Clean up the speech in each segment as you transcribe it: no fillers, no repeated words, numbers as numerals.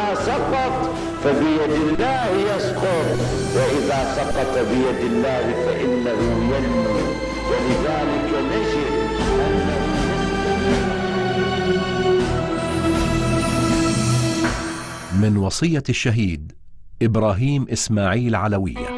إذا سقط فبيد الله يسقط، وإذا سقط بيد الله فإنه ينمو. ولذلك نجد من وصية الشهيد إبراهيم إسماعيل علوية.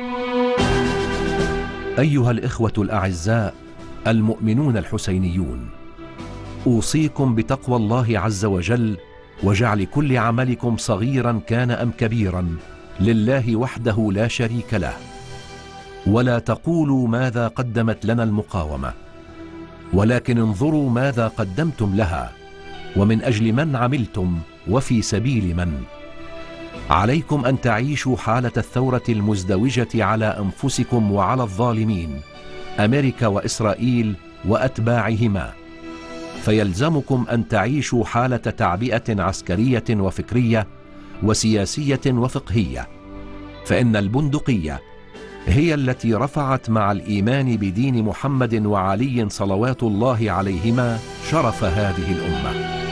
أيها الإخوة الأعزاء المؤمنون الحسينيون، أوصيكم بتقوى الله عز وجل وجعل كل عملكم صغيرا كان أم كبيرا لله وحده لا شريك له، ولا تقولوا ماذا قدمت لنا المقاومة، ولكن انظروا ماذا قدمتم لها ومن أجل من عملتم وفي سبيل من. عليكم أن تعيشوا حالة الثورة المزدوجة على أنفسكم وعلى الظالمين أمريكا وإسرائيل وأتباعهما، فيلزمكم أن تعيشوا حالة تعبئة عسكرية وفكرية وسياسية وفقهية، فإن البندقية هي التي رفعت مع الإيمان بدين محمد وعلي صلوات الله عليهما شرف هذه الأمة.